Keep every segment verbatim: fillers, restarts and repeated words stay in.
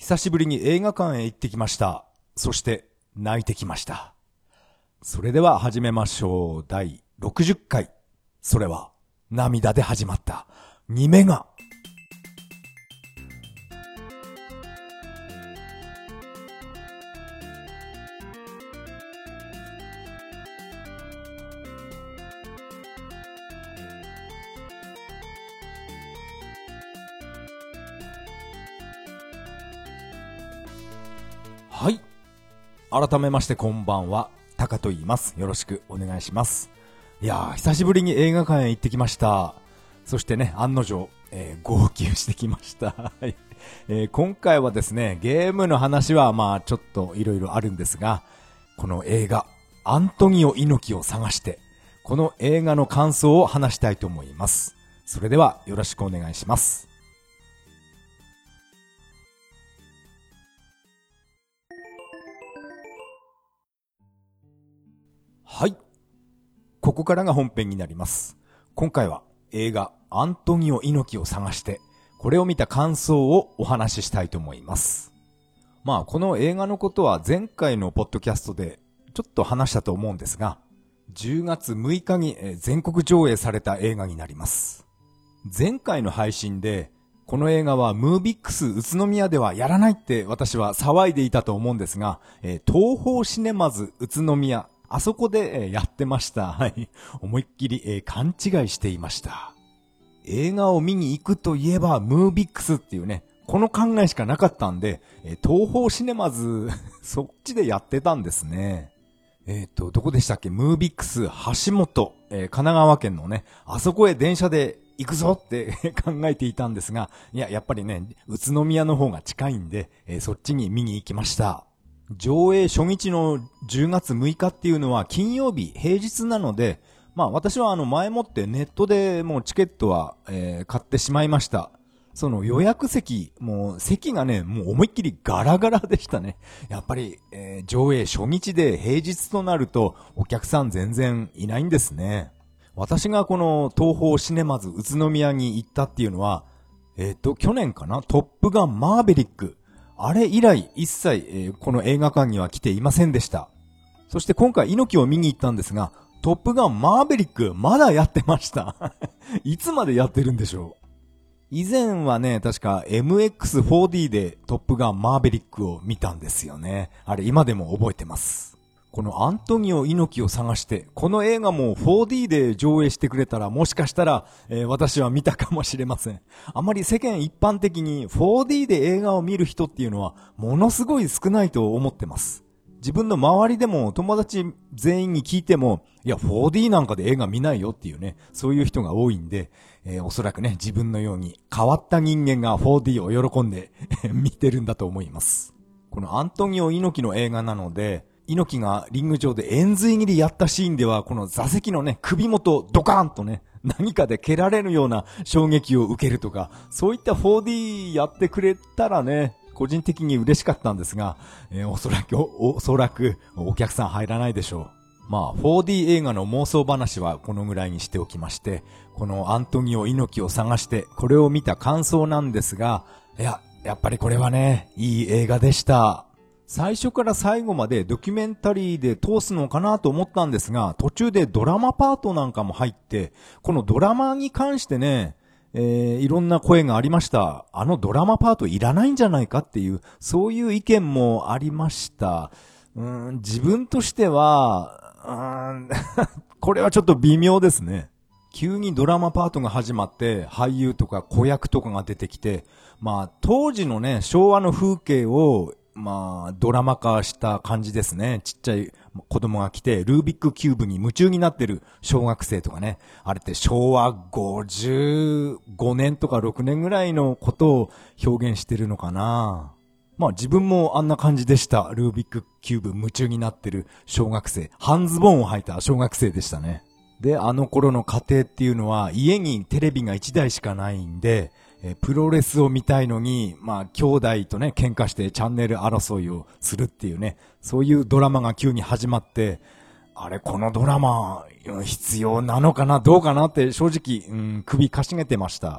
久しぶりに映画館へ行ってきました。そして泣いてきました。それでは始めましょう。だいろくじゅっかい。それは涙で始まったにメガ。はい。改めましてこんばんは。タカと言います。よろしくお願いします。いやー、久しぶりに映画館へ行ってきました。そしてね、案の定、えー、号泣してきました。はい、えー。今回はですね、ゲームの話はまあちょっといろいろあるんですが、この映画、アントニオ猪木を探して、この映画の感想を話したいと思います。それではよろしくお願いします。はい。ここからが本編になります。今回は映画アントニオ猪木を探して、これを見た感想をお話ししたいと思います。まあこの映画のことは前回のポッドキャストでちょっと話したと思うんですが、じゅうがつむいかに全国上映された映画になります。前回の配信で、この映画はムービックス宇都宮ではやらないって私は騒いでいたと思うんですが、東宝シネマズ宇都宮、あそこでやってました。はい。思いっきり勘違いしていました。映画を見に行くといえばムービックスっていうね、この考えしかなかったんで、東宝シネマズ、そっちでやってたんですね。えっと、どこでしたっけ？ムービックス橋本、えー、神奈川県のね、あそこへ電車で行くぞって考えていたんですが、いや、やっぱりね、宇都宮の方が近いんで、えー、そっちに見に行きました。上映初日のじゅうがつむいかっていうのは金曜日、平日なので、まあ私はあの前もってネットでもうチケットは、えー、買ってしまいました。その予約席、もう席がね、もう思いっきりガラガラでしたね。やっぱり、えー、上映初日で平日となるとお客さん全然いないんですね。私がこの東宝シネマズ宇都宮に行ったっていうのは、えっと、去年かな、トップガンマーベリック。あれ以来一切、えー、この映画館には来ていませんでした。そして今回猪木を見に行ったんですが、トップガンマーベリックまだやってました。いつまでやってるんでしょう。以前はね、確か エムエックスフォーディー でトップガンマーベリックを見たんですよね。あれ今でも覚えてます。このアントニオ猪木を探して、この映画も フォーディー で上映してくれたらもしかしたら、えー、私は見たかもしれません。あまり世間一般的に フォーディー で映画を見る人っていうのはものすごい少ないと思ってます。自分の周りでも友達全員に聞いても、いや フォーディー なんかで映画見ないよっていうね、そういう人が多いんで、えー、おそらくね、自分のように変わった人間が フォーディー を喜んで見てるんだと思います。このアントニオ猪木の映画なので、猪木がリング上で円髄切りやったシーンでは、この座席のね、首元ドカーンとね、何かで蹴られるような衝撃を受けるとか、そういった フォーディー やってくれたらね、個人的に嬉しかったんですが、えー、おそらくお、おそらくお客さん入らないでしょう。まあ フォーディー 映画の妄想話はこのぐらいにしておきまして、このアントニオ猪木を探してこれを見た感想なんですが、いや、やっぱりこれはね、いい映画でした。最初から最後までドキュメンタリーで通すのかなと思ったんですが、途中でドラマパートなんかも入って、このドラマに関してね、えー、いろんな声がありました。あのドラマパートいらないんじゃないかっていう、そういう意見もありました。うーん、自分としては、うーんこれはちょっと微妙ですね。急にドラマパートが始まって俳優とか子役とかが出てきて、まあ当時のね、昭和の風景をまあ、ドラマ化した感じですね。ちっちゃい子供が来て、ルービックキューブに夢中になってる小学生とかね。あれってしょうわごじゅうごねんとかろくねんぐらいのことを表現してるのかな。まあ自分もあんな感じでした。ルービックキューブ夢中になってる小学生。半ズボンを履いた小学生でしたね。で、あの頃の家庭っていうのは家にテレビがいちだいしかないんで、えプロレスを見たいのに、まあ、兄弟とね、喧嘩してチャンネル争いをするっていうね、そういうドラマが急に始まって、あれ、このドラマ、必要なのかな、どうかなって正直、うん、首かしげてました。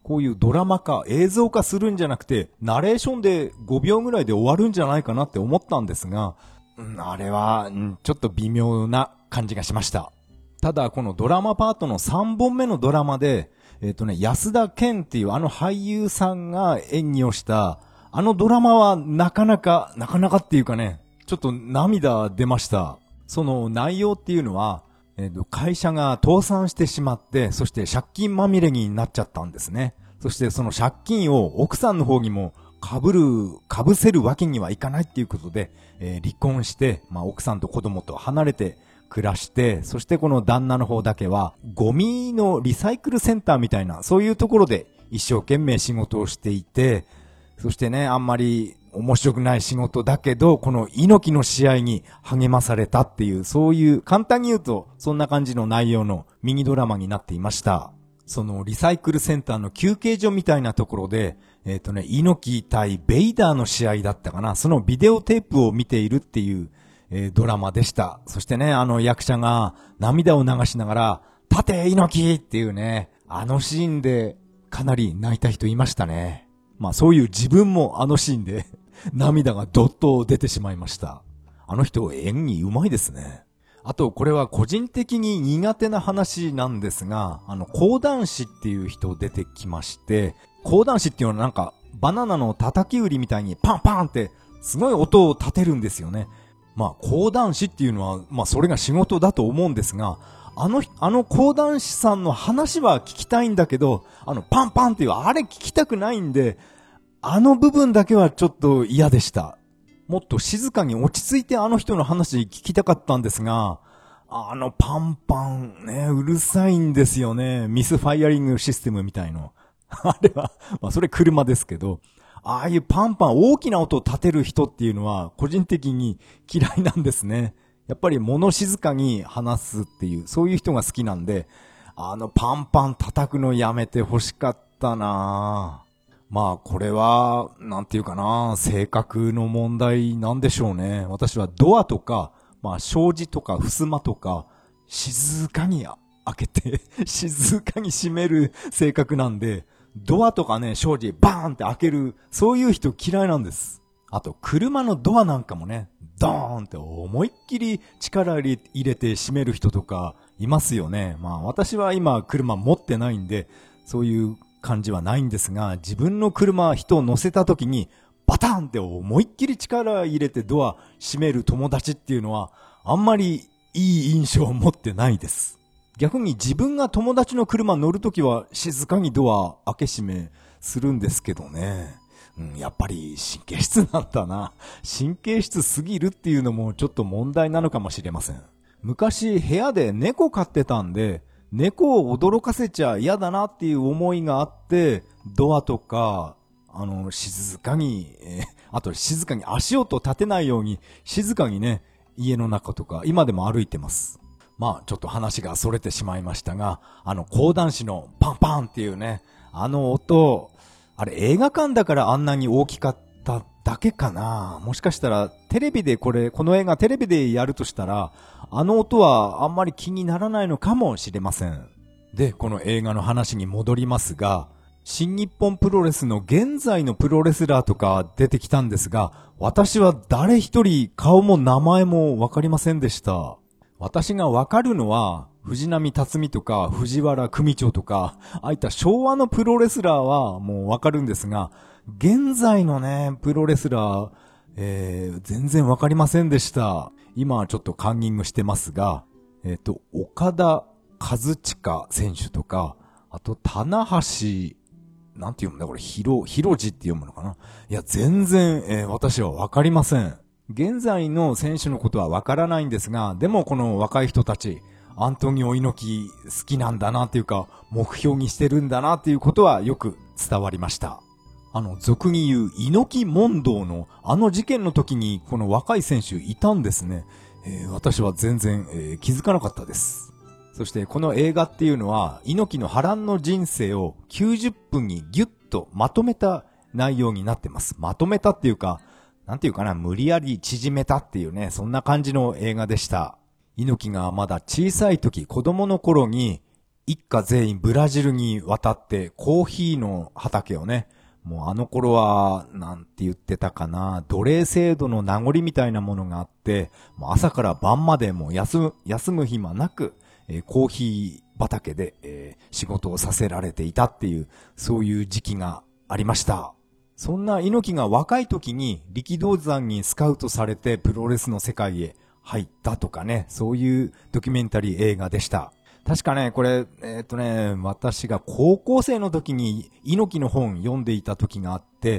こういうドラマ化、映像化するんじゃなくて、ナレーションでごびょうぐらいで終わるんじゃないかなって思ったんですが、うん、あれは、うん、ちょっと微妙な感じがしました。ただ、このドラマパートのさんぼんめのドラマで、えっとね、安田顕っていうあの俳優さんが演技をした、あのドラマはなかなか、なかなかっていうかね、ちょっと涙出ました。その内容っていうのは、えっと、会社が倒産してしまって、そして借金まみれになっちゃったんですね。そしてその借金を奥さんの方にも被る、被せるわけにはいかないっていうことで、えー、離婚して、まあ奥さんと子供と離れて暮らして、そしてこの旦那の方だけは、ゴミのリサイクルセンターみたいな、そういうところで一生懸命仕事をしていて、そしてね、あんまり面白くない仕事だけど、この猪木の試合に励まされたっていう、そういう、簡単に言うと、そんな感じの内容のミニドラマになっていました。そのリサイクルセンターの休憩所みたいなところで、えっとね、猪木対ベイダーの試合だったかな、そのビデオテープを見ているっていう、えー、ドラマでした。そしてね、あの役者が涙を流しながら、立て猪木っていうね、あのシーンでかなり泣いた人いましたね。まあそういう自分もあのシーンで涙がどっと出てしまいました。あの人演技上手いですね。あとこれは個人的に苦手な話なんですが、あの講談師っていう人出てきまして、講談師っていうのはなんかバナナの叩き売りみたいにパンパンってすごい音を立てるんですよね。まあ講談師っていうのはまあそれが仕事だと思うんですが、あの、あの講談師さんの話は聞きたいんだけど、あのパンパンっていうあれ聞きたくないんで、あの部分だけはちょっと嫌でした。もっと静かに落ち着いてあの人の話聞きたかったんですが、あのパンパンね、うるさいんですよね。ミスファイアリングシステムみたいの。あれは、まあそれ車ですけど、ああいうパンパン大きな音を立てる人っていうのは個人的に嫌いなんですね。やっぱり物静かに話すっていう、そういう人が好きなんで、あのパンパン叩くのやめて欲しかったなぁ。まあこれは、なんていうかな、性格の問題なんでしょうね。私はドアとか、まあ障子とか襖とか、静かに開けて、静かに閉める性格なんで、ドアとかね、障子バーンって開ける、そういう人嫌いなんです。あと車のドアなんかもね、ドーンって思いっきり力入れて閉める人とかいますよね。まあ私は今車持ってないんで、そういう感じはないんですが、自分の車、人を乗せた時にバタンって思いっきり力入れてドア閉める友達っていうのはあんまりいい印象を持ってないです。逆に自分が友達の車乗るときは静かにドア開け閉めするんですけどね。うん、やっぱり神経質なんだな。神経質すぎるっていうのもちょっと問題なのかもしれません。昔部屋で猫飼ってたんで、猫を驚かせちゃ嫌だなっていう思いがあって、ドアとか、あの、静かに、えー、あと静かに足音立てないように、静かにね、家の中とか、今でも歩いてます。まあ、ちょっと話が逸れてしまいましたが、あの、講談師のパンパンっていうね、あの音、あれ映画館だからあんなに大きかっただけかな。もしかしたら、テレビでこれ、この映画テレビでやるとしたら、あの音はあんまり気にならないのかもしれません。で、この映画の話に戻りますが、新日本プロレスの現在のプロレスラーとか出てきたんですが、私は誰一人顔も名前もわかりませんでした。私がわかるのは、藤波辰巳とか藤原組長とか、ああいった昭和のプロレスラーはもうわかるんですが、現在のね、プロレスラー、えー、全然わかりませんでした。今はちょっとカンニングしてますが、えっと、岡田和親選手とか、あと、棚橋、なんて読むんだこれ、ひろ、ひろじって読むのかないや、全然、えー、私はわかりません。現在の選手のことはわからないんですが、でもこの若い人たち、アントニオ猪木好きなんだなっていうか、目標にしてるんだなっていうことはよく伝わりました。あの、俗に言う猪木問答のあの事件の時にこの若い選手いたんですね。えー、私は全然、えー、気づかなかったです。そしてこの映画っていうのは猪木の波乱の人生をきゅうじゅっぷんにギュッとまとめた内容になってます。まとめたっていうか、なんていうかな、無理やり縮めたっていうね、そんな感じの映画でした。猪木がまだ小さい時、子供の頃に一家全員ブラジルに渡ってコーヒーの畑をね、もうあの頃は、なんて言ってたかな、奴隷制度の名残みたいなものがあって、もう朝から晩までもう休む、休む暇なく、えー、コーヒー畑で、えー、仕事をさせられていたっていう、そういう時期がありました。そんな猪木が若い時に力道山にスカウトされてプロレスの世界へ入ったとかね、そういうドキュメンタリー映画でした。確かね、これ、えっとね、私が高校生の時に猪木の本読んでいた時があって、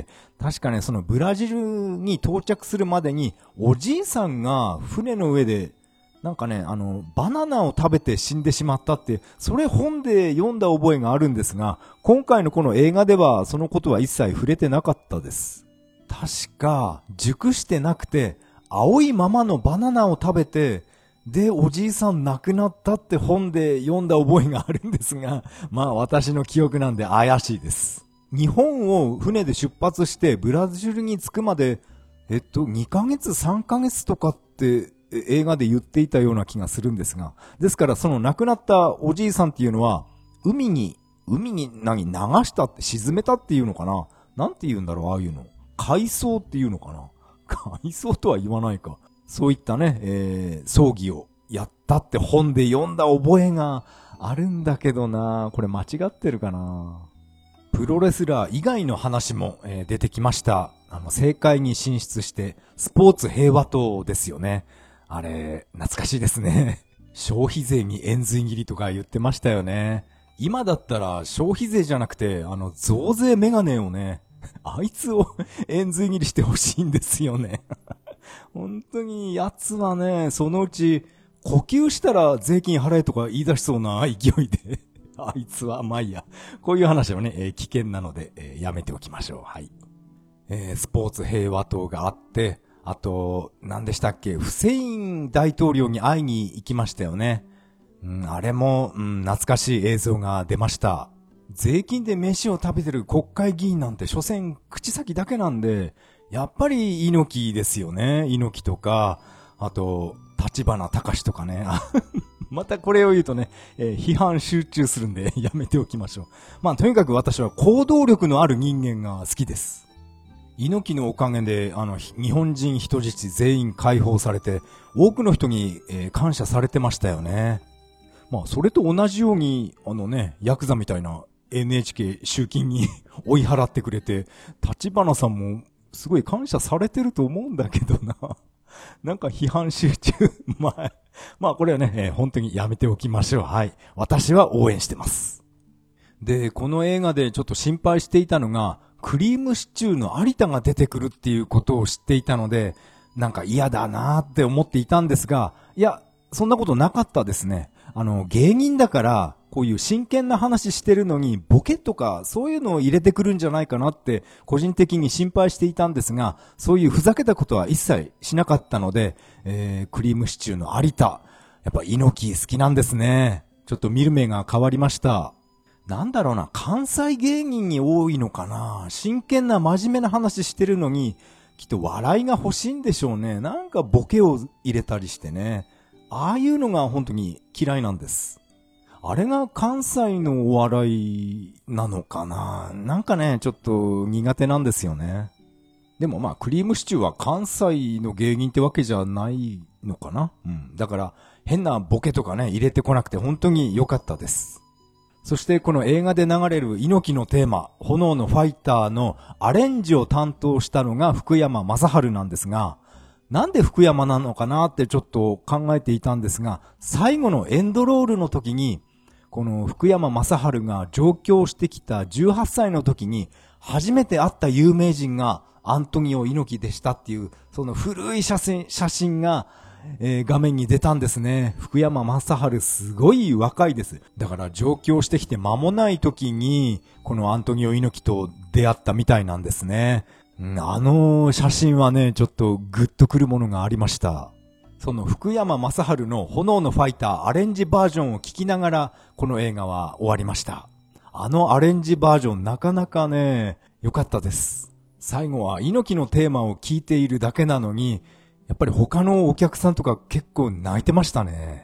確かね、そのブラジルに到着するまでに、おじいさんが船の上で、なんかね、あの、バナナを食べて死んでしまったって、それ本で読んだ覚えがあるんですが、今回のこの映画ではそのことは一切触れてなかったです。確か、熟してなくて、青いままのバナナを食べて、で、おじいさん亡くなったって本で読んだ覚えがあるんですが、まあ私の記憶なんで怪しいです。日本を船で出発してブラジルに着くまで、えっと、にかげつさんかげつとかって映画で言っていたような気がするんですが、ですからその亡くなったおじいさんっていうのは、海に、海に何流したって沈めたっていうのかな、なんて言うんだろう、ああいうの。海葬っていうのかな、海葬とは言わないか。そういったね、えー、葬儀をやったって本で読んだ覚えがあるんだけどな、これ間違ってるかな。プロレスラー以外の話も、えー、出てきました。あの、政界に進出してスポーツ平和党ですよね。あれ、懐かしいですね。消費税に円髄切りとか言ってましたよね。今だったら消費税じゃなくて、あの、増税メガネをね、あいつを円髄切りしてほしいんですよね。本当に奴はね、そのうち呼吸したら税金払えとか言い出しそうな勢いであいつはまあいいや、こういう話はね、えー、危険なので、えー、やめておきましょう。はい、えー、スポーツ平和党があって、あと何でしたっけ、フセイン大統領に会いに行きましたよね。うん、あれも、うん、懐かしい映像が出ました。税金で飯を食べてる国会議員なんて所詮口先だけなんで、やっぱり猪木ですよね。猪木とか、あと、立花隆とかね。またこれを言うとね、えー、批判集中するんでやめておきましょう。まあとにかく私は行動力のある人間が好きです。猪木のおかげで、あの、日本人人質全員解放されて、多くの人に、えー、感謝されてましたよね。まあそれと同じように、あのね、ヤクザみたいな エヌエイチケー 集金に追い払ってくれて、立花さんも、すごい感謝されてると思うんだけどな。なんか批判集中。まあ、まあこれはね、えー、本当にやめておきましょう。はい。私は応援してます。で、この映画でちょっと心配していたのが、クリームシチューの有田が出てくるっていうことを知っていたので、なんか嫌だなーって思っていたんですが、いや、そんなことなかったですね。あの、芸人だから、こういう真剣な話してるのに、ボケとか、そういうのを入れてくるんじゃないかなって、個人的に心配していたんですが、そういうふざけたことは一切しなかったので、えー、クリームシチューの有田、やっぱ猪木好きなんですね。ちょっと見る目が変わりました。なんだろうな、関西芸人に多いのかな。真剣な真面目な話してるのに、きっと笑いが欲しいんでしょうね。なんかボケを入れたりしてね。ああいうのが本当に嫌いなんです。あれが関西のお笑いなのかな。なんかね、ちょっと苦手なんですよね。でもまあ、クリームシチューは関西の芸人ってわけじゃないのかな。うん。だから、変なボケとかね、入れてこなくて本当に良かったです。そしてこの映画で流れる猪木のテーマ、炎のファイターのアレンジを担当したのが福山雅治なんですが、なんで福山なのかなってちょっと考えていたんですが、最後のエンドロールの時に、この福山雅治が上京してきたじゅうはっさいの時に、初めて会った有名人がアントニオ猪木でしたっていう、その古い写真、写真が、えー、画面に出たんですね。福山雅治すごい若いです。だから上京してきて間もない時に、このアントニオ猪木と出会ったみたいなんですね。あの写真はね、ちょっとグッとくるものがありました。その福山雅治の炎のファイターアレンジバージョンを聞きながら、この映画は終わりました。あのアレンジバージョンなかなかね、良かったです。最後は猪木のテーマを聞いているだけなのに、やっぱり他のお客さんとか結構泣いてましたね。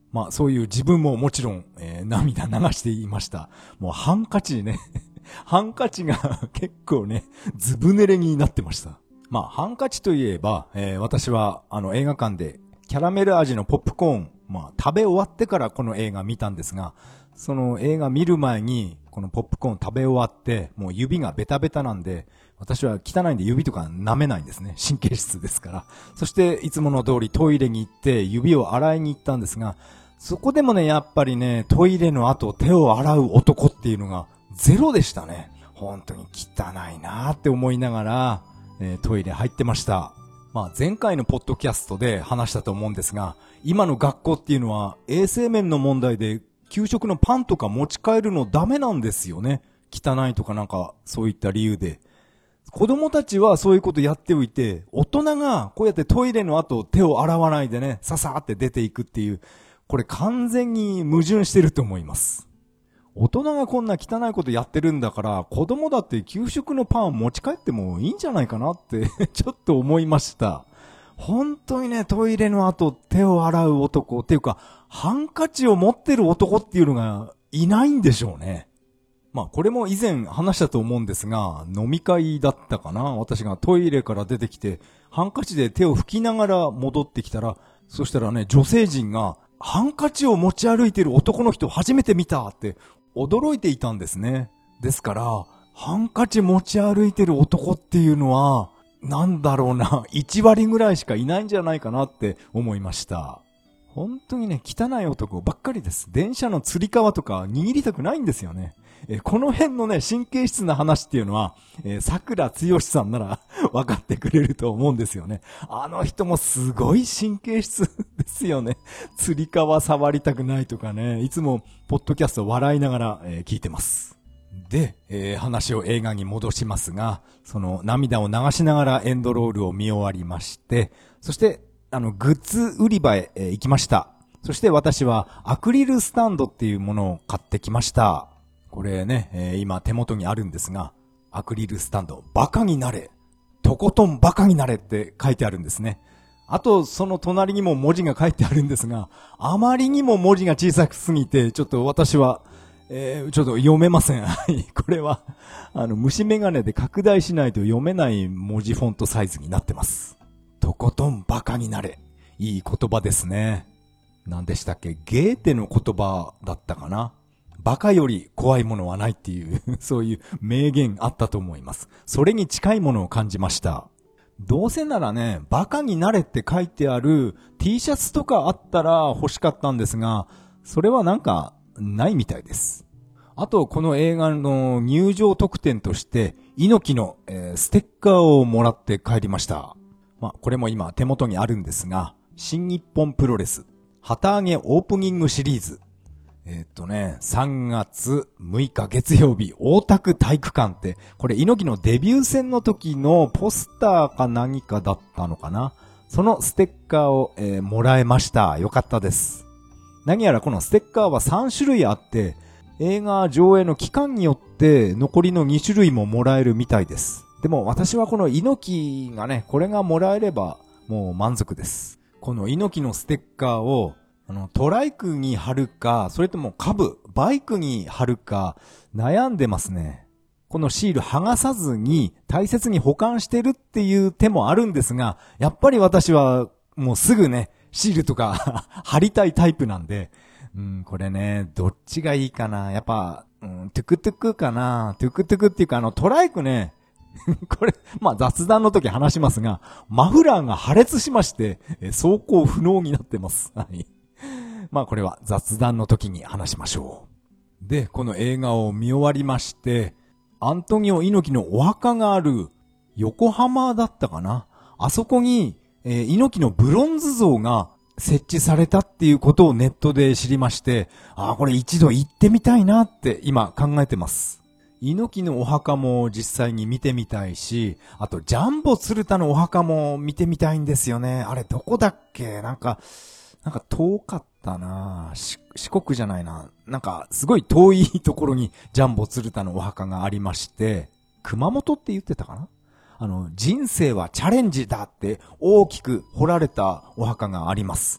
まあそういう自分ももちろん、えー、涙流していました。もうハンカチね。ハンカチが結構ね、ずぶ濡れになってました。まあハンカチといえば、えー、私はあの映画館でキャラメル味のポップコーン、まあ食べ終わってからこの映画見たんですが、その映画見る前にこのポップコーン食べ終わって、もう指がベタベタなんで、私は汚いんで指とか舐めないんですね。神経質ですから。そしていつもの通りトイレに行って指を洗いに行ったんですが、そこでもね、やっぱりね、トイレの後手を洗う男っていうのがゼロでしたね。本当に汚いなーって思いながら、えー、トイレ入ってました。まあ前回のポッドキャストで話したと思うんですが、今の学校っていうのは衛生面の問題で給食のパンとか持ち帰るのダメなんですよね。汚いとかなんかそういった理由で。子供たちはそういうことやっておいて、大人がこうやってトイレの後手を洗わないでね、ささーって出ていくっていう、これ完全に矛盾してると思います。大人がこんな汚いことやってるんだから、子供だって給食のパンを持ち帰ってもいいんじゃないかなってちょっと思いました。本当にね、トイレの後手を洗う男っていうか、ハンカチを持ってる男っていうのがいないんでしょうね。まあこれも以前話したと思うんですが、飲み会だったかな。私がトイレから出てきて、ハンカチで手を拭きながら戻ってきたら、そしたらね、女性陣が、ハンカチを持ち歩いてる男の人初めて見たって驚いていたんですね。ですから、ハンカチ持ち歩いてる男っていうのは、なんだろうな、いち割ぐらいしかいないんじゃないかなって思いました。本当にね、汚い男ばっかりです。電車のつり革とか握りたくないんですよね。えこの辺のね、神経質な話っていうのは、えー、桜つよしさんなら分かってくれると思うんですよね。あの人もすごい神経質ですよね。つり革触りたくないとかね、いつもポッドキャスト笑いながら、えー、聞いてます。で、えー、話を映画に戻しますが、その涙を流しながらエンドロールを見終わりまして、そしてあのグッズ売り場へ、えー、行きました。そして私はアクリルスタンドっていうものを買ってきました。これね、えー、今手元にあるんですが、アクリルスタンド、バカになれ、とことんバカになれって書いてあるんですね。あと、その隣にも文字が書いてあるんですが、あまりにも文字が小さくすぎて、ちょっと私は、えー、ちょっと読めません。はい。これは、あの、虫眼鏡で拡大しないと読めない文字フォントサイズになってます。とことんバカになれ。いい言葉ですね。何でしたっけ？ゲーテの言葉だったかな？バカより怖いものはないっていうそういう名言あったと思います。それに近いものを感じました。どうせならね、バカになれって書いてある T シャツとかあったら欲しかったんですが、それはなんかないみたいです。あとこの映画の入場特典として猪木の、えー、ステッカーをもらって帰りました。まあこれも今手元にあるんですが、新日本プロレス旗揚げオープニングシリーズ、えー、っとね、さんがつむいか月曜日、大田区体育館って、これ猪木のデビュー戦の時のポスターか何かだったのかな。そのステッカーを、えー、もらえました。よかったです。何やらこのステッカーはさんしゅるいあって、映画上映の期間によって残りのにしゅるいももらえるみたいです。でも私はこの猪木がね、これがもらえればもう満足です。この猪木のステッカーをあの、トライクに貼るか、それとも株、バイクに貼るか、悩んでますね。このシール剥がさずに大切に保管してるっていう手もあるんですが、やっぱり私はもうすぐね、シールとか貼りたいタイプなんで、うん、これね、どっちがいいかな。やっぱ、うん、トゥクトゥクかな。トゥクトゥクっていうか、あの、トライクね、これ、まあ雑談の時話しますが、マフラーが破裂しまして、走行不能になってます。はい。まあこれは雑談の時に話しましょう。で、この映画を見終わりまして、アントニオ猪木のお墓がある横浜だったかな。あそこに、えー、猪木のブロンズ像が設置されたっていうことをネットで知りまして、ああ、これ一度行ってみたいなって今考えてます。猪木のお墓も実際に見てみたいし、あとジャンボ鶴田のお墓も見てみたいんですよね。あれどこだっけ？なんか、なんか遠かったなぁ。四国じゃないな。なんかすごい遠いところにジャンボ鶴田のお墓がありまして、熊本って言ってたかな？あの、人生はチャレンジだって大きく彫られたお墓があります。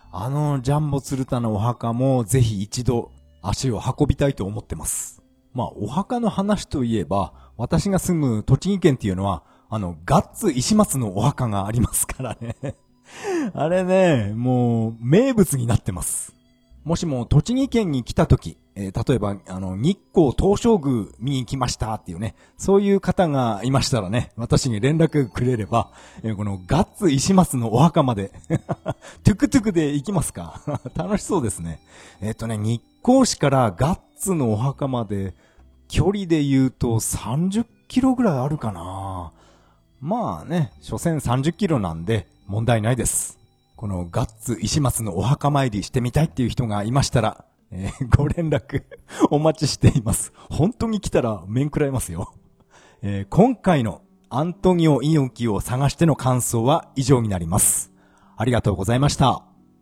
あのジャンボ鶴田のお墓もぜひ一度足を運びたいと思ってます。まあ、お墓の話といえば、私が住む栃木県っていうのは、あの、ガッツ石松のお墓がありますからね。あれね、もう、名物になってます。もしも栃木県に来たとき、えー、例えば、あの、日光東照宮見に来ましたっていうね、そういう方がいましたらね、私に連絡くれれば、えー、このガッツ石松のお墓まで、トゥクトゥクで行きますか？楽しそうですね。えっとね、日光市からガッツのお墓まで、距離で言うとさんじゅっキロぐらいあるかな。まあね、所詮さんじゅっキロなんで問題ないです。このガッツ石松のお墓参りしてみたいっていう人がいましたら、えー、ご連絡お待ちしています。本当に来たら面食らいますよ。えー、今回のアントニオ猪木を探しての感想は以上になります。ありがとうございました。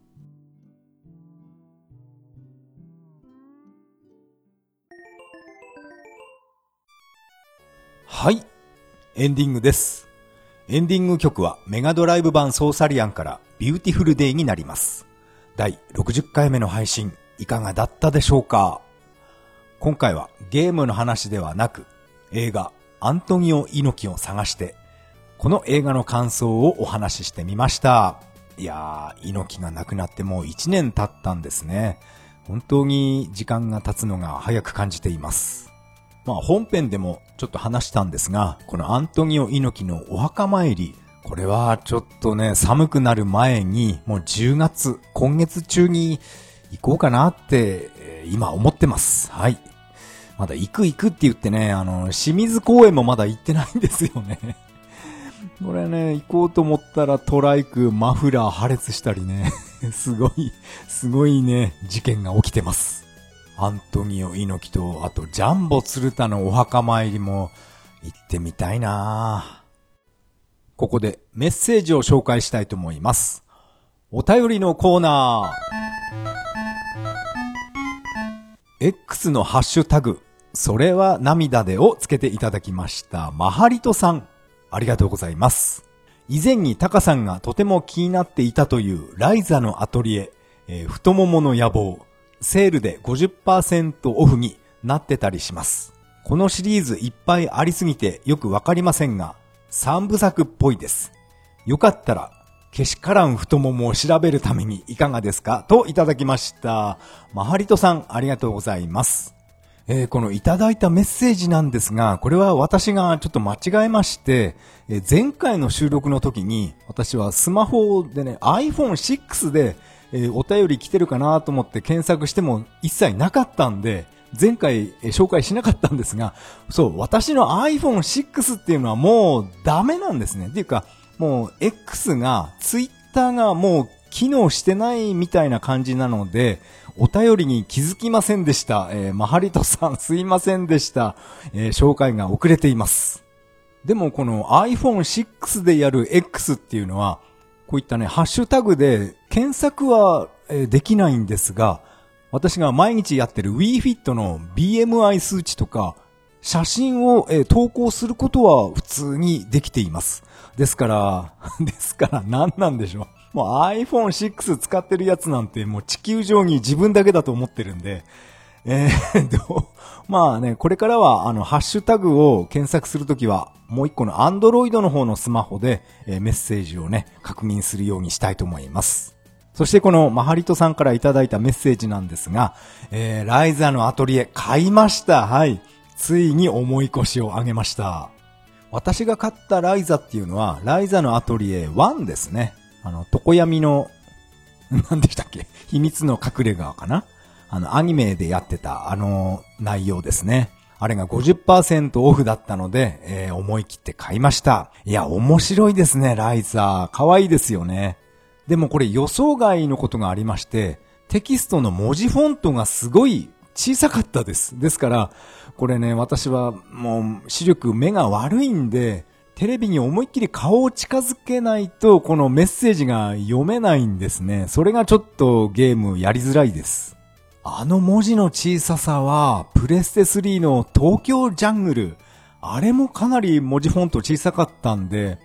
はい、エンディングです。エンディング曲はメガドライブ版ソーサリアンからビューティフルデイになります。だいろくじゅっかいめの配信いかがだったでしょうか？今回はゲームの話ではなく映画アントニオ猪木を探してこの映画の感想をお話ししてみました。いやー、猪木が亡くなってもういちねん経ったんですね。本当に時間が経つのが早く感じています。まあ本編でもちょっと話したんですが、このアントニオ猪木のお墓参り、これはちょっとね、寒くなる前にもうじゅうがつ、今月中に行こうかなって、えー、今思ってます。はい。まだ行く行くって言ってね、あの、清水公園もまだ行ってないんですよね。これね、行こうと思ったらトライク、マフラー破裂したりね、すごい、すごいね、事件が起きてます。アントニオ猪木と、あとジャンボ鶴田のお墓参りも行ってみたいな。ここでメッセージを紹介したいと思います。お便りのコーナー。X のハッシュタグ、それは涙でをつけていただきました。マハリトさん、ありがとうございます。以前にタカさんがとても気になっていたというライザのアトリエ、えー、太ももの野望。セールで ごじゅっパーセント オフになってたりします。このシリーズいっぱいありすぎてよくわかりませんが、三部作っぽいです。よかったら、けしからん太ももを調べるためにいかがですかといただきました。マハリトさん、ありがとうございます。えー、このいただいたメッセージなんですが、これは私がちょっと間違えまして、えー、前回の収録の時に私はスマホでね、アイフォンシックス でえー、お便り来てるかなと思って検索しても一切なかったんで、前回、えー、紹介しなかったんですが、そう、私の アイフォンシックス っていうのはもうダメなんですね。っていうか、もう X が、Twitter がもう機能してないみたいな感じなので、お便りに気づきませんでした。えー、マハリトさんすいませんでした。えー、紹介が遅れています。でもこの アイフォンシックス でやる X っていうのは、こういったね、ハッシュタグで検索はできないんですが、私が毎日やってる WeFit の ビーエムアイ 数値とか、写真を投稿することは普通にできています。ですから、ですから何なんでしょう。もう アイフォンシックス 使ってるやつなんてもう地球上に自分だけだと思ってるんで、えー、どうまあね、これからはあのハッシュタグを検索するときはもう一個の Android の方のスマホで、えー、メッセージをね確認するようにしたいと思います。そしてこのマハリトさんからいただいたメッセージなんですが、えー、ライザのアトリエ買いました。はい。ついに重い腰を上げました。私が買ったライザっていうのはライザのアトリエワンですね。あの、常闇の何でしたっけ、秘密の隠れ家かな、あの、アニメでやってた、あの、内容ですね。あれが ごじゅっパーセント オフだったので、えー、思い切って買いました。いや、面白いですね、ライザー。可愛いですよね。でもこれ予想外のことがありまして、テキストの文字フォントがすごい小さかったです。ですから、これね、私はもう視力目が悪いんで、テレビに思いっきり顔を近づけないと、このメッセージが読めないんですね。それがちょっとゲームやりづらいです。あの文字の小ささは、プレステスリーの東京ジャングル。あれもかなり文字フォント小さかったんで、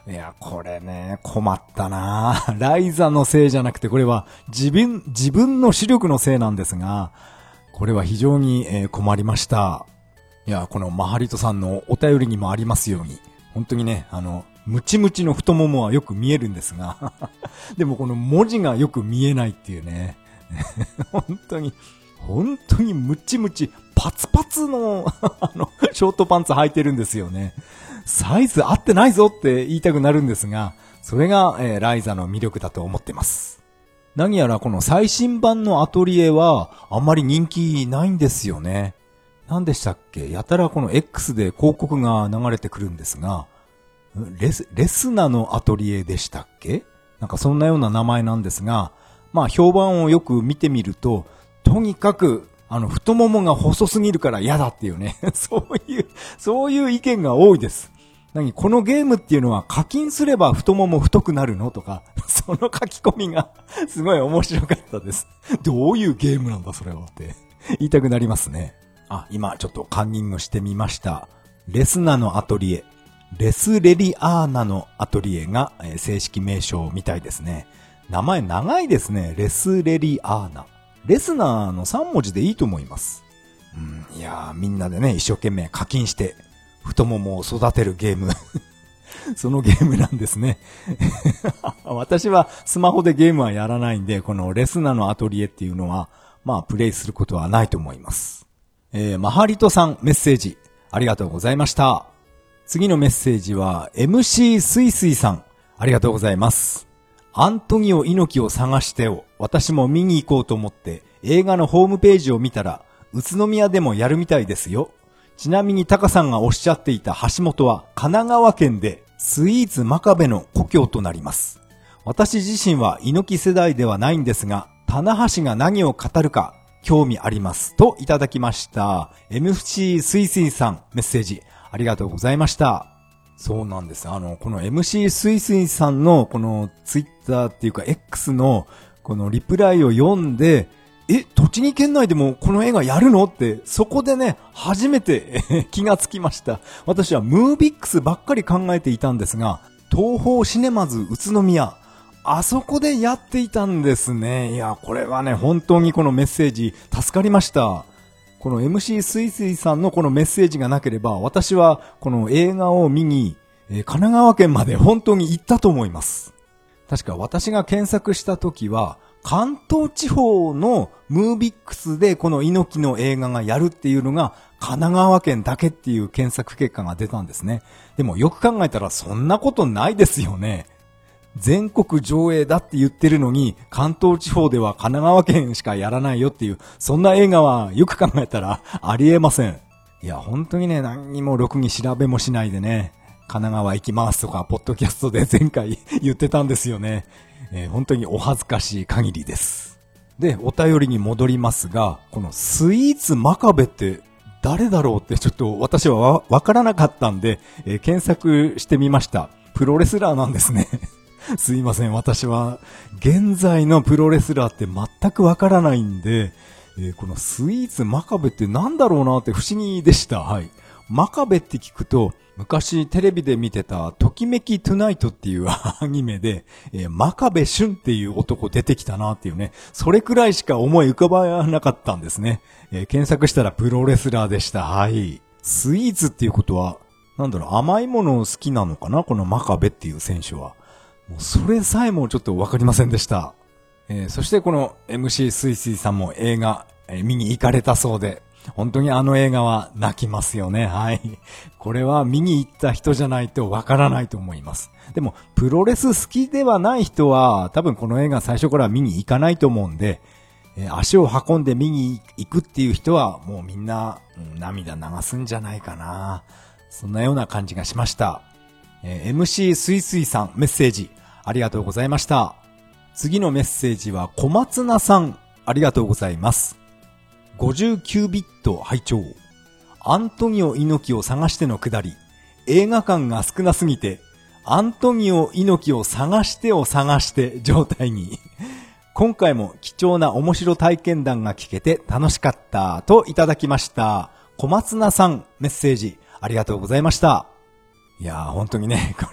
いや、これね、困ったなライザのせいじゃなくて、これは自分、自分の視力のせいなんですが、これは非常に、えー、困りました。いや、このマハリトさんのお便りにもありますように、本当にね、あの、ムチムチの太ももはよく見えるんですが、でもこの文字がよく見えないっていうね、本当に、本当にムチムチ、パツパツの、あの、ショートパンツ履いてるんですよね。サイズ合ってないぞって言いたくなるんですが、それが、えー、ライザの魅力だと思ってます。何やらこの最新版のアトリエはあんまり人気ないんですよね。何でしたっけ？やたらこの X で広告が流れてくるんですが、レス、レスナのアトリエでしたっけ？なんかそんなような名前なんですが、まあ評判をよく見てみると、とにかくあの太ももが細すぎるから嫌だっていうね、そういう、そういう意見が多いです。何このゲームっていうのは課金すれば太もも太くなるのとか、その書き込みがすごい面白かったです。どういうゲームなんだそれはって言いたくなりますね。あ、今ちょっとカンニングしてみました。レスナのアトリエ、レスレリアーナのアトリエが正式名称みたいですね。名前長いですね。レスレリアーナ。レスナーのさん文字でいいと思います。うん、いやーみんなでね一生懸命課金して太ももを育てるゲームそのゲームなんですね私はスマホでゲームはやらないんで、このレスナのアトリエっていうのはまあプレイすることはないと思います。えー、マハリトさんメッセージありがとうございました。次のメッセージは エムシー スイスイさんありがとうございます。アントニオ猪木を探してを私も見に行こうと思って映画のホームページを見たら宇都宮でもやるみたいですよ。ちなみにタカさんがおっしゃっていた橋本は神奈川県でスイーツ真壁の故郷となります。私自身は猪木世代ではないんですが、棚橋が何を語るか興味ありますといただきました。エムシー スイスイさんメッセージありがとうございました。そうなんです。あの、この エムシー スイスイさんのこのツイッターっていうか X のこのリプライを読んで、え、栃木県内でもこの映画やるのって、そこでね、初めて気がつきました。私はムービックスばっかり考えていたんですが、東宝シネマズ宇都宮、あそこでやっていたんですね。いや、これはね、本当にこのメッセージ助かりました。この エムシー スイスイさんのこのメッセージがなければ、私はこの映画を見に、えー、神奈川県まで本当に行ったと思います。確か私が検索した時は、関東地方のムービックスでこの猪木の映画がやるっていうのが神奈川県だけっていう検索結果が出たんですね。でもよく考えたらそんなことないですよね。全国上映だって言ってるのに関東地方では神奈川県しかやらないよっていう、そんな映画はよく考えたらありえません。いや本当にね、何にもろくに調べもしないでね、神奈川行きますとかポッドキャストで前回言ってたんですよね。えー、本当にお恥ずかしい限りです。で、お便りに戻りますが、このスイーツ真壁って誰だろうってちょっと私は わ, わからなかったんで、えー、検索してみました。プロレスラーなんですね。すいません、私は現在のプロレスラーって全くわからないんで、えー、このスイーツ真壁ってなんだろうなって不思議でした。はい。真壁って聞くと、昔テレビで見てたときめきトゥナイトっていうアニメで、えー、真壁俊っていう男出てきたなっていうね、それくらいしか思い浮かばなかったんですね。えー、検索したらプロレスラーでした。はい。スイーツっていうことは、なんだろう、甘いもの好きなのかな、この真壁っていう選手は。もうそれさえもちょっとわかりませんでした。えー、そしてこの エムシー スイスイさんも映画、えー、見に行かれたそうで、本当にあの映画は泣きますよね。はい。これは見に行った人じゃないとわからないと思います。でも、プロレス好きではない人は、多分この映画最初から見に行かないと思うんで、えー、足を運んで見に行くっていう人は、もうみんな、うん、涙流すんじゃないかな。そんなような感じがしました。えー、エムシー スイスイさんメッセージ、ありがとうございました。次のメッセージは小松菜さん、ありがとうございます。ごじゅうきゅうビット拝聴。アントニオ猪木を探してのくだり。映画館が少なすぎて、アントニオ猪木を探してを探して状態に。今回も貴重な面白体験談が聞けて楽しかったといただきました。小松菜さんメッセージありがとうございました。いやー本当にね、これ、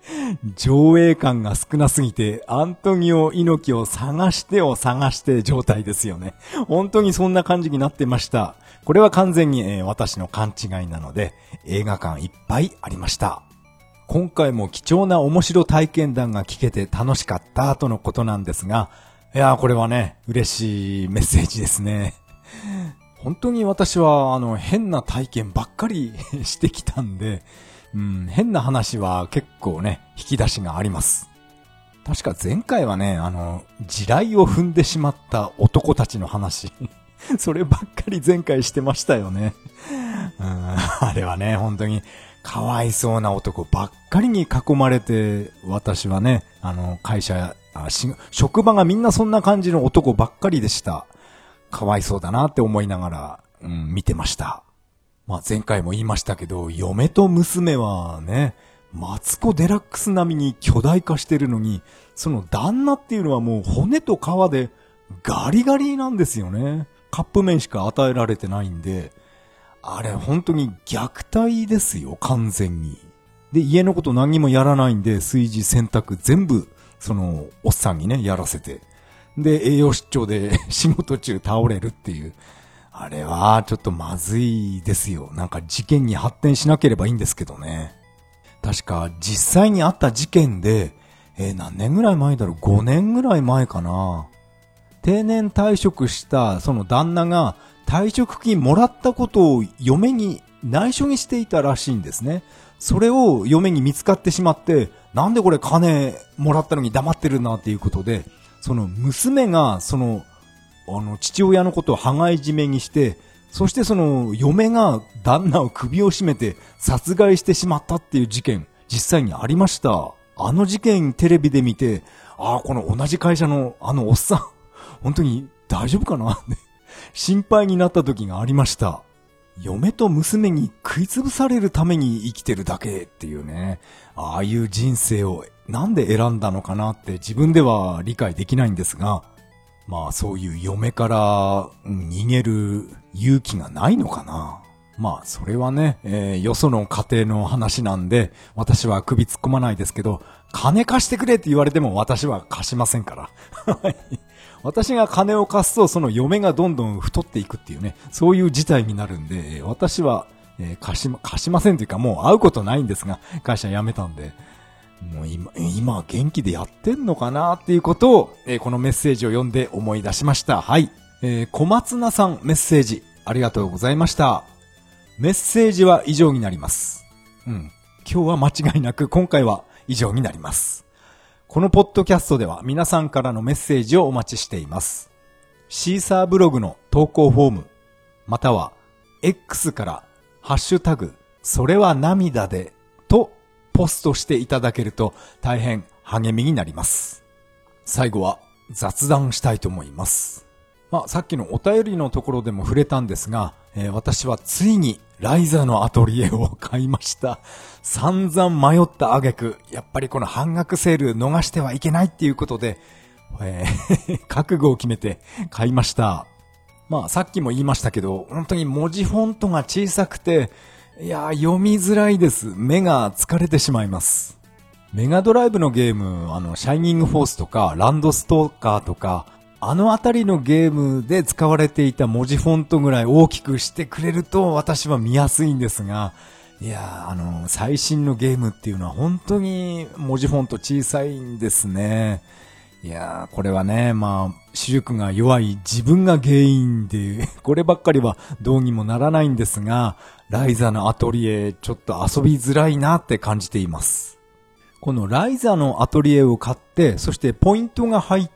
上映感が少なすぎて、アントニオ猪木を探してを探して状態ですよね。本当にそんな感じになってました。これは完全に、えー、私の勘違いなので、映画館いっぱいありました。今回も貴重な面白体験談が聞けて楽しかったとのことなんですが、いやーこれはね、嬉しいメッセージですね。本当に私はあの変な体験ばっかりしてきたんで、うん、変な話は結構ね、引き出しがあります。確か前回はね、あの、地雷を踏んでしまった男たちの話。そればっかり前回してましたよね。うん、あれはね、本当にかわいそうな男ばっかりに囲まれて、私はね、あの、会社、あし職場がみんなそんな感じの男ばっかりでした。かわいそうだなって思いながら、うん、見てました。まあ前回も言いましたけど、嫁と娘はね、マツコデラックス並みに巨大化してるのに、その旦那っていうのはもう骨と皮でガリガリなんですよね。カップ麺しか与えられてないんで、あれ本当に虐待ですよ、完全に。で、家のこと何もやらないんで、炊事洗濯全部、その、おっさんにね、やらせて。で、栄養失調で仕事中倒れるっていう。あれはちょっとまずいですよ。なんか事件に発展しなければいいんですけどね。確か実際にあった事件で、えー、何年ぐらい前だろう ?ご 年ぐらい前かな。定年退職したその旦那が退職金もらったことを嫁に内緒にしていたらしいんですね。それを嫁に見つかってしまって、なんでこれ金もらったのに黙ってるなっていうことで、その娘がそのあの父親のことを羽交い締めにして、そしてその嫁が旦那を首を絞めて殺害してしまったっていう事件、実際にありました。あの事件テレビで見て、ああこの同じ会社のあのおっさん、本当に大丈夫かなって心配になった時がありました。嫁と娘に食いつぶされるために生きてるだけっていうね、ああいう人生をなんで選んだのかなって自分では理解できないんですが、まあそういう嫁から逃げる勇気がないのかな。まあそれはね、えー、よその家庭の話なんで私は首突っ込まないですけど、金貸してくれって言われても私は貸しませんから。私が金を貸すとその嫁がどんどん太っていくっていうね、そういう事態になるんで、私は、えー、貸しま、貸しませんというかもう会うことないんですが、会社辞めたんで。もう今、今元気でやってんのかなっていうことを、えー、このメッセージを読んで思い出しました。はい。えー、小松菜さんメッセージありがとうございました。メッセージは以上になります。うん。今日は間違いなく今回は以上になります。このポッドキャストでは皆さんからのメッセージをお待ちしています。シーサーブログの投稿フォーム、または X からハッシュタグ、それは涙でとポストしていただけると大変励みになります。最後は雑談したいと思います。まあ、さっきのお便りのところでも触れたんですが、えー、私はついにライザのアトリエを買いました。散々迷った挙句、やっぱりこの半額セール逃してはいけないっていうことで、えー、覚悟を決めて買いました。まあさっきも言いましたけど、本当に文字フォントが小さくて、いやー読みづらいです。目が疲れてしまいます。メガドライブのゲーム、あの、シャイニングフォースとか、ランドストーカーとか、あのあたりのゲームで使われていた文字フォントぐらい大きくしてくれると私は見やすいんですが、いやー、あの、最新のゲームっていうのは本当に文字フォント小さいんですね。いやー、これはね、まあ、視力が弱い自分が原因で、こればっかりはどうにもならないんですが、ライザのアトリエ、ちょっと遊びづらいなって感じています。このライザのアトリエを買って、そしてポイントが入って、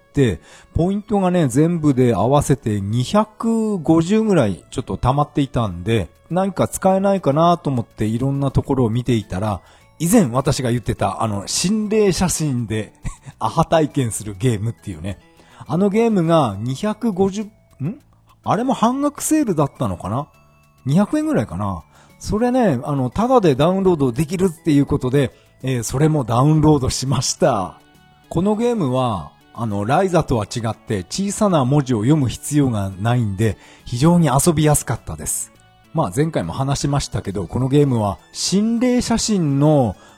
ポイントがね、全部で合わせてにひゃくごじゅうぐらいちょっと溜まっていたんで、何か使えないかなと思っていろんなところを見ていたら、以前私が言ってたあの心霊写真でアハ体験するゲームっていうね、あのゲームがにひゃくごじゅう、んあれも半額セールだったのかな ?にひゃくえんぐらいかな。それね、あの、ただでダウンロードできるっていうことで、えー、それもダウンロードしました。このゲームは、あの、ライザとは違って小さな文字を読む必要がないんで、非常に遊びやすかったです。まあ前回も話しましたけど、このゲームは心霊写真の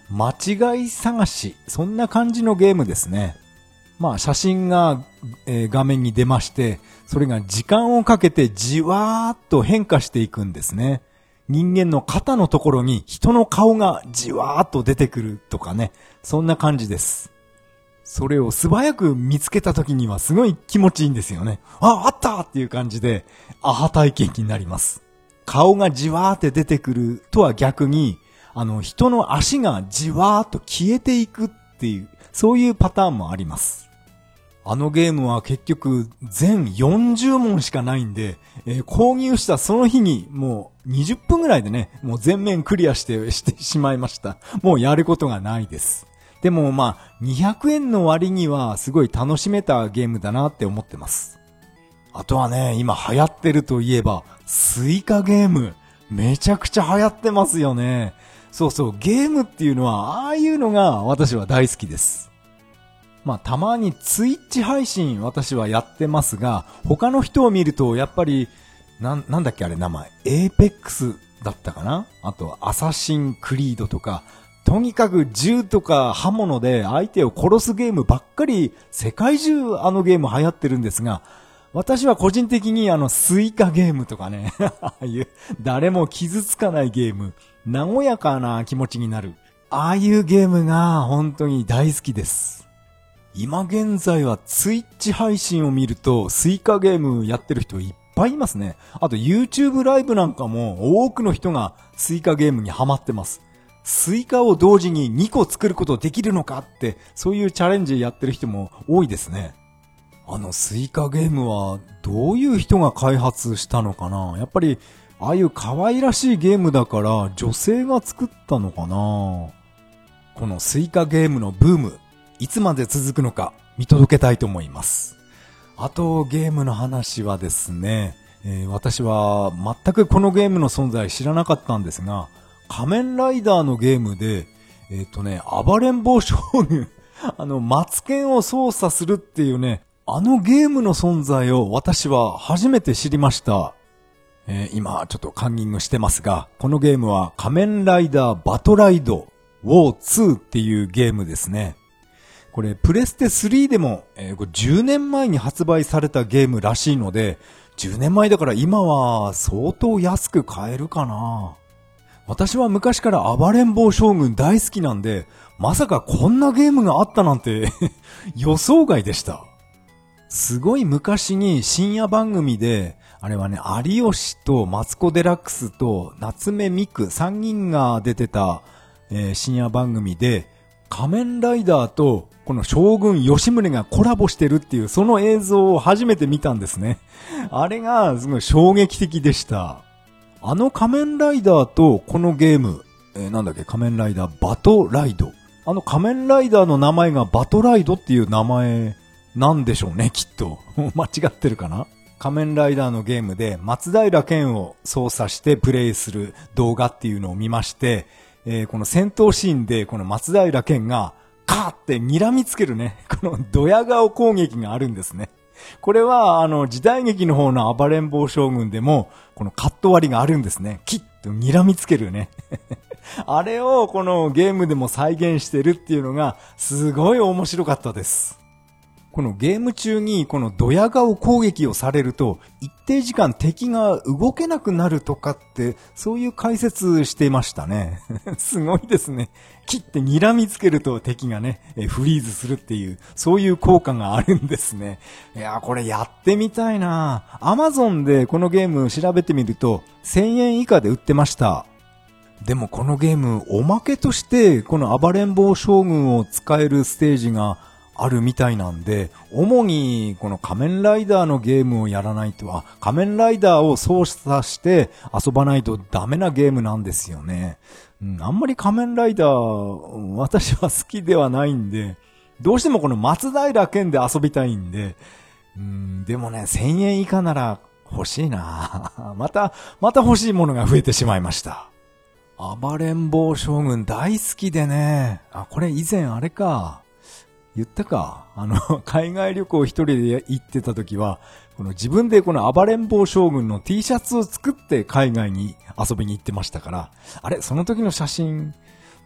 間違い探し、そんな感じのゲームですね。まあ写真が、えー、画面に出まして、それが時間をかけてじわーっと変化していくんですね。人間の肩のところに人の顔がじわーっと出てくるとかね、そんな感じです。それを素早く見つけた時にはすごい気持ちいいんですよね。あ、あったっていう感じで、アハ体験になります。顔がじわーって出てくるとは逆に、あの、人の足がじわーっと消えていくっていう、そういうパターンもあります。あのゲームは結局全よんじゅうもんしかないんで、えー、購入したその日にもうにじゅっぷんぐらいでね、もう全面クリアしてしてしまいました。もうやることがないです。でもまあにひゃくえんの割にはすごい楽しめたゲームだなって思ってます。あとはね、今流行ってるといえばスイカゲーム、めちゃくちゃ流行ってますよね。そうそう、ゲームっていうのはああいうのが私は大好きです。まあたまにツイッチ配信私はやってますが、他の人を見るとやっぱりなん、なんだっけあれ名前、エーペックスだったかな、あとアサシンクリードとか、とにかく銃とか刃物で相手を殺すゲームばっかり世界中あのゲーム流行ってるんですが、私は個人的にあのスイカゲームとかね、ああいう誰も傷つかないゲーム、和やかな気持ちになる、ああいうゲームが本当に大好きです。今現在はツイッチ配信を見るとスイカゲームやってる人いっぱいいますね。あと YouTube ライブなんかも多くの人がスイカゲームにハマってます。スイカを同時ににこ作ることできるのかって、そういうチャレンジやってる人も多いですね。あのスイカゲームはどういう人が開発したのかな。やっぱりああいう可愛らしいゲームだから女性が作ったのかな。このスイカゲームのブーム、いつまで続くのか見届けたいと思います。あとゲームの話はですね、えー、私は全くこのゲームの存在知らなかったんですが、仮面ライダーのゲームで、えっとね、暴れん坊将軍、あの、マツケンを操作するっていうね、あのゲームの存在を私は初めて知りました。えー、今ちょっとカンニングしてますが、このゲームは仮面ライダーバトライドウォーツーっていうゲームですね。これプレステスリーでも、えー、これじゅうねんまえに発売されたゲームらしいので、じゅうねんまえだから今は相当安く買えるかな。私は昔から暴れん坊将軍大好きなんで、まさかこんなゲームがあったなんて予想外でした。すごい昔に深夜番組で、あれはね、有吉とマツコデラックスと夏目ミクさんにんが出てた、えー、深夜番組で、仮面ライダーとこの将軍吉宗がコラボしてるっていうその映像を初めて見たんですね。あれがすごい衝撃的でした。あの仮面ライダーとこのゲーム、えー、なんだっけ、仮面ライダーバトライド。あの仮面ライダーの名前がバトライドっていう名前なんでしょうね、きっと。間違ってるかな。仮面ライダーのゲームで松平健を操作してプレイする動画っていうのを見まして、えー、この戦闘シーンでこの松平健がカーって睨みつけるね、このドヤ顔攻撃があるんですね。これはあの時代劇の方の暴れん坊将軍でもこのカット割りがあるんですね。キッと睨みつけるね。あれをこのゲームでも再現してるっていうのがすごい面白かったです。このゲーム中にこのドヤ顔攻撃をされると一定時間敵が動けなくなるとかって、そういう解説していましたね。すごいですね。切って睨みつけると敵がねフリーズするっていう、そういう効果があるんですね。いやー、これやってみたいな。アマゾンでこのゲーム調べてみるとせんえん以下で売ってました。でもこのゲームおまけとしてこの暴れん坊将軍を使えるステージがあるみたいなんで、主にこの仮面ライダーのゲームをやらないとは、仮面ライダーを操作して遊ばないとダメなゲームなんですよね。うん、あんまり仮面ライダー私は好きではないんで、どうしてもこの松平健で遊びたいんで、うん、でもねせんえん以下なら欲しいな。またまた欲しいものが増えてしまいました。暴れん坊将軍大好きでね。あ、これ以前あれか。言ったか。あの、海外旅行一人で行ってた時は、この自分でこの暴れん坊将軍の T シャツを作って海外に遊びに行ってましたから、あれ、その時の写真、うん、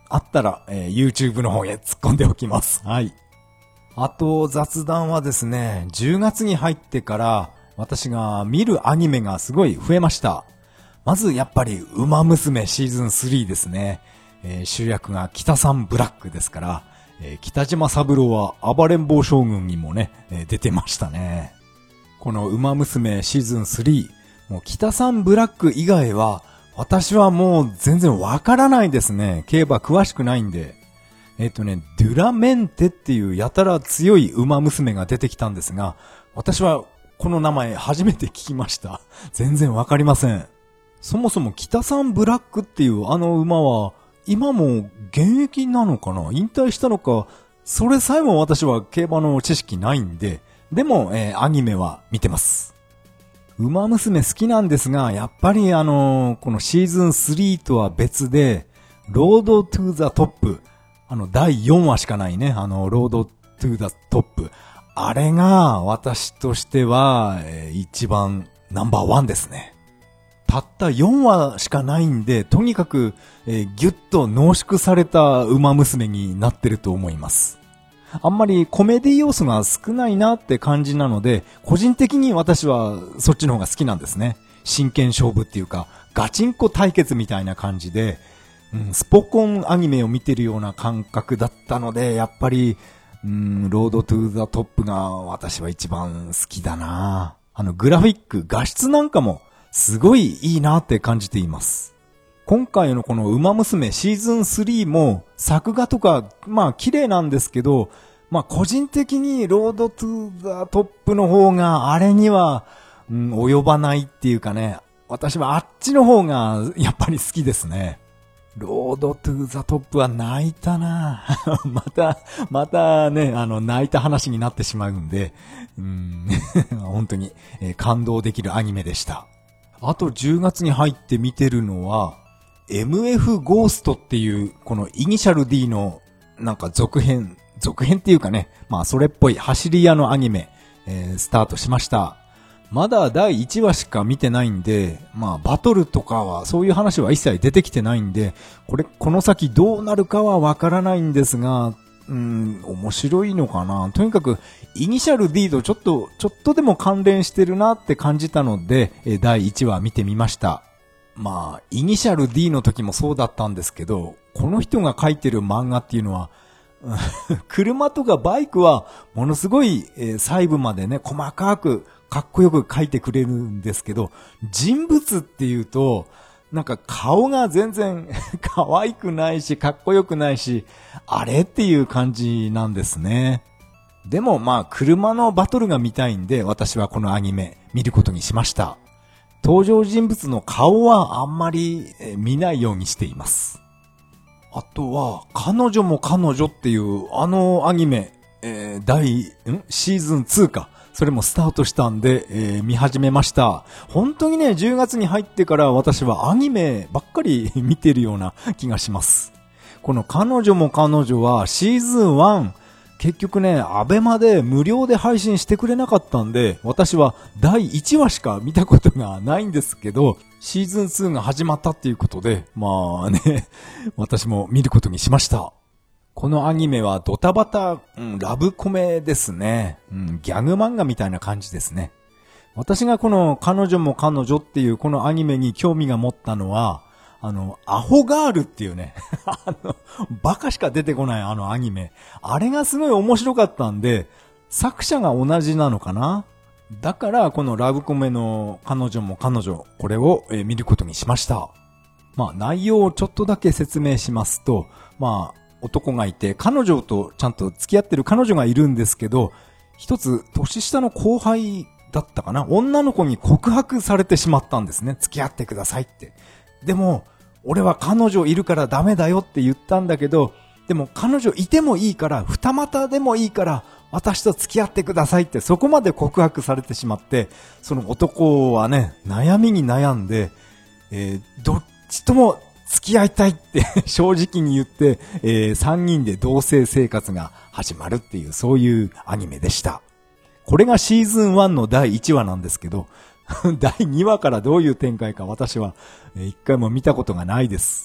あったら、えー、YouTube の方へ突っ込んでおきます。はい。あと雑談はですね、じゅうがつに入ってから私が見るアニメがすごい増えました。まずやっぱりウマ娘シーズンスリーですね。えー、主役が北さんブラックですから、えー、北島三郎は暴れん坊将軍にもね、えー、出てましたね。このウマ娘シーズンスリー、もう北さんブラック以外は私はもう全然わからないですね。競馬詳しくないんで。えっとね、デュラメンテっていうやたら強い馬娘が出てきたんですが、私はこの名前初めて聞きました。全然わかりません。そもそも北さんブラックっていうあの馬は、今も現役なのかな？引退したのか、それさえも私は競馬の知識ないんで、でも、えー、アニメは見てます。馬娘好きなんですが、やっぱりあのー、このシーズンスリーとは別で、ロードトゥーザトップ、あの、だいよんわしかないね、あの、ロードトゥーザトップ。あれが、私としては、えー、一番ナンバーワンですね。たったよんわしかないんで、とにかく、えー、ギュッと濃縮された馬娘になってると思います。あんまりコメディ要素が少ないなって感じなので、個人的に私はそっちの方が好きなんですね。真剣勝負っていうか、ガチンコ対決みたいな感じで、うん、スポコンアニメを見てるような感覚だったので、やっぱり、うん、ロードトゥーザトップが私は一番好きだな。あのグラフィック、画質なんかもすごいいいなって感じています。今回のこのウマ娘シーズンスリーも作画とかまあ綺麗なんですけど、まあ個人的にロードトゥーザトップの方があれには、うん、及ばないっていうかね、私はあっちの方がやっぱり好きですね。ロードトゥーザトップは泣いたなまた、またね、あの泣いた話になってしまうんで、うーん本当に、えー、感動できるアニメでした。あとじゅうがつに入って見てるのは、エムエフ ゴーストっていう、このイニシャル D のなんか続編、続編っていうかね、まあそれっぽい走り屋のアニメ、えー、スタートしました。まだだいいちわしか見てないんで、まあバトルとかはそういう話は一切出てきてないんで、これ、この先どうなるかはわからないんですが、うーん、面白いのかな。とにかく、イニシャル D とちょっと、ちょっとでも関連してるなって感じたので、だいいちわ見てみました。まあ、イニシャル D の時もそうだったんですけど、この人が書いてる漫画っていうのは、車とかバイクはものすごい、えー、細部までね、細かくかっこよく書いてくれるんですけど、人物っていうと、なんか顔が全然可愛くないし、かっこよくないし、あれっていう感じなんですね。でもまあ、車のバトルが見たいんで、私はこのアニメ見ることにしました。登場人物の顔はあんまり見ないようにしています。あとは、彼女も彼女っていうあのアニメ、えー、第、んシーズンツーか。それもスタートしたんで、えー、見始めました。本当にね、じゅうがつに入ってから私はアニメばっかり見てるような気がします。この彼女も彼女はシーズンワン、結局ね、アベマで無料で配信してくれなかったんで、私はだいいちわしか見たことがないんですけど、シーズンツーが始まったっていうことで、まあね、私も見ることにしました。このアニメはドタバタ、うん、ラブコメですね、うん。ギャグ漫画みたいな感じですね。私がこの彼女も彼女っていうこのアニメに興味が持ったのは、あの、アホガールっていうね、あの、バカしか出てこないあのアニメ。あれがすごい面白かったんで、作者が同じなのかな？だから、このラブコメの彼女も彼女、これを、えー、見ることにしました。まあ、内容をちょっとだけ説明しますと、まあ、男がいて、彼女とちゃんと付き合ってる彼女がいるんですけど、一つ年下の後輩だったかな？女の子に告白されてしまったんですね。付き合ってくださいって。でも、俺は彼女いるからダメだよって言ったんだけど、でも彼女いてもいいから、二股でもいいから、私と付き合ってくださいってそこまで告白されてしまって、その男はね、悩みに悩んで、えー、どっちとも付き合いたいって正直に言って、えー、三人で同棲生活が始まるっていう、そういうアニメでした。これがシーズンワンのだいいちわなんですけど、だいにわからどういう展開か私は一回も見たことがないです。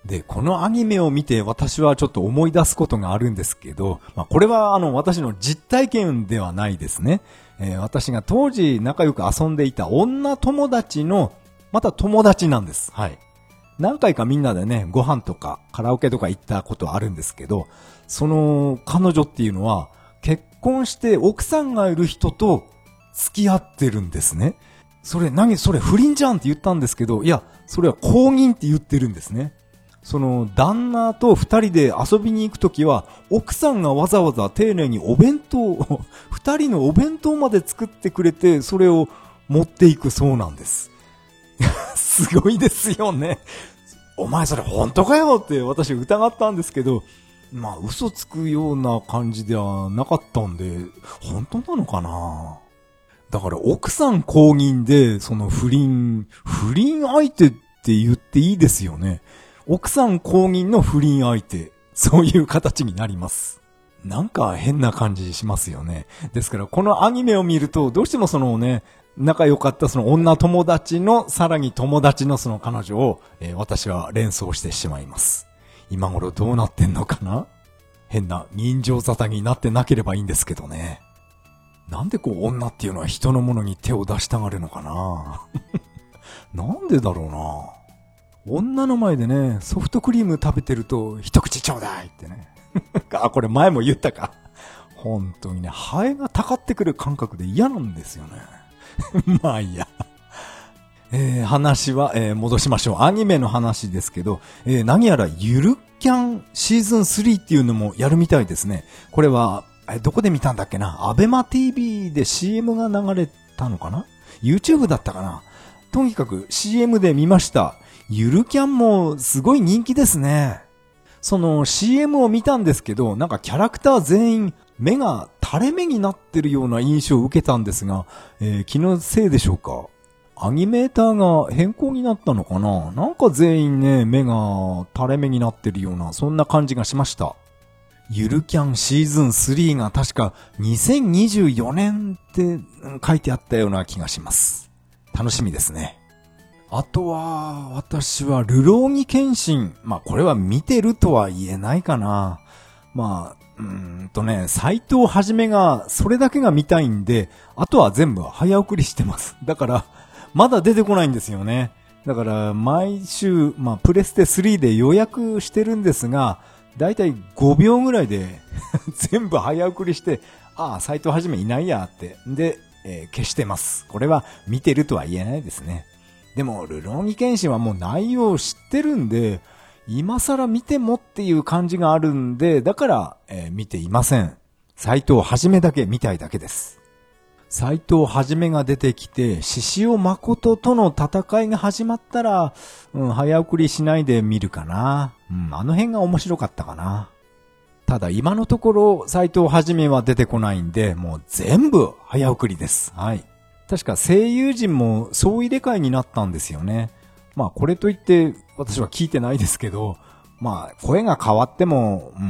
で、このアニメを見て私はちょっと思い出すことがあるんですけど、まあこれはあの私の実体験ではないですね。えー、私が当時仲良く遊んでいた女友達の、また友達なんです。はい。何回かみんなでね、ご飯とかカラオケとか行ったことあるんですけど、その彼女っていうのは結婚して奥さんがいる人と付き合ってるんですね。それ何それ不倫じゃんって言ったんですけど、いや、それは公認って言ってるんですね。その旦那と二人で遊びに行くときは、奥さんがわざわざ丁寧にお弁当を、二人のお弁当まで作ってくれて、それを持っていくそうなんです。すごいですよね。お前それ本当かよって私疑ったんですけど、まあ嘘つくような感じではなかったんで、本当なのかな。だから奥さん公認で、その不倫、不倫相手って言っていいですよね。奥さん公認の不倫相手、そういう形になります。なんか変な感じしますよね。ですからこのアニメを見ると、どうしてもそのね、仲良かったその女友達のさらに友達のその彼女を、えー、私は連想してしまいます。今頃どうなってんのかな？変な人情沙汰になってなければいいんですけどね。なんでこう女っていうのは人のものに手を出したがるのかななんでだろうな。女の前でね、ソフトクリーム食べてると一口ちょうだいってね。あ、これ前も言ったか。本当にね、ハエがたかってくる感覚で嫌なんですよね。まあいいや。えー、話は、えー、戻しましょう。アニメの話ですけど、えー、何やらゆるキャンシーズンスリーっていうのもやるみたいですね。これは、えどこで見たんだっけな、アベマ ティービー で シーエム が流れたのかな、 YouTube だったかな。とにかく シーエム で見ました。ゆるキャンもすごい人気ですね。その シーエム を見たんですけど、なんかキャラクター全員目が垂れ目になってるような印象を受けたんですが、えー、気のせいでしょうか。アニメーターが変更になったのかな。なんか全員ね、目が垂れ目になってるような、そんな感じがしました。ゆるキャンシーズンスリーが確かにせんにじゅうよねんって書いてあったような気がします。楽しみですね。あとは、私はルローニケンシン。まあこれは見てるとは言えないかな。まあ、うーんとね、斎藤はじめがそれだけが見たいんで、あとは全部早送りしてます。だから、まだ出てこないんですよね。だから毎週、まあプレステスリーで予約してるんですが、だいたいごびょうぐらいで全部早送りして、ああ、斎藤はじめいないやって。で、えー、消してます。これは見てるとは言えないですね。でも、ルローニケンシンはもう内容を知ってるんで、今更見てもっていう感じがあるんで、だから、えー、見ていません。斎藤はじめだけ見たいだけです。斎藤はじめが出てきて、獅子王誠との戦いが始まったら、うん、早送りしないで見るかな。うん、あの辺が面白かったかな。ただ今のところ斎藤はじめは出てこないんで、もう全部早送りです。はい。確か声優陣も総入れ替えになったんですよね。まあこれといって私は聞いてないですけど、まあ声が変わっても、うん、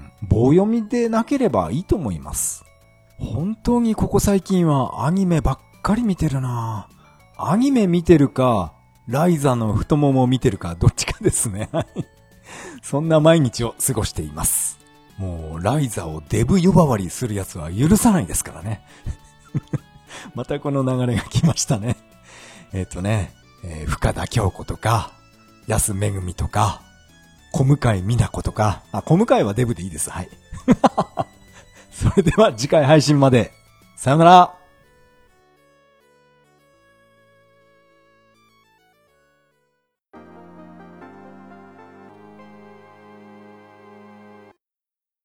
棒読みでなければいいと思います。本当にここ最近はアニメばっかり見てるな。アニメ見てるか、ライザの太もも見てるか、どっちかですね。そんな毎日を過ごしています。もうライザをデブ呼ばわりするやつは許さないですからね。またこの流れが来ましたね。えっとね、えー、深田恭子とか、安めぐみとか、小向井美奈子とか、あ、小向井はデブでいいです。はい。それでは次回配信まで。さよなら。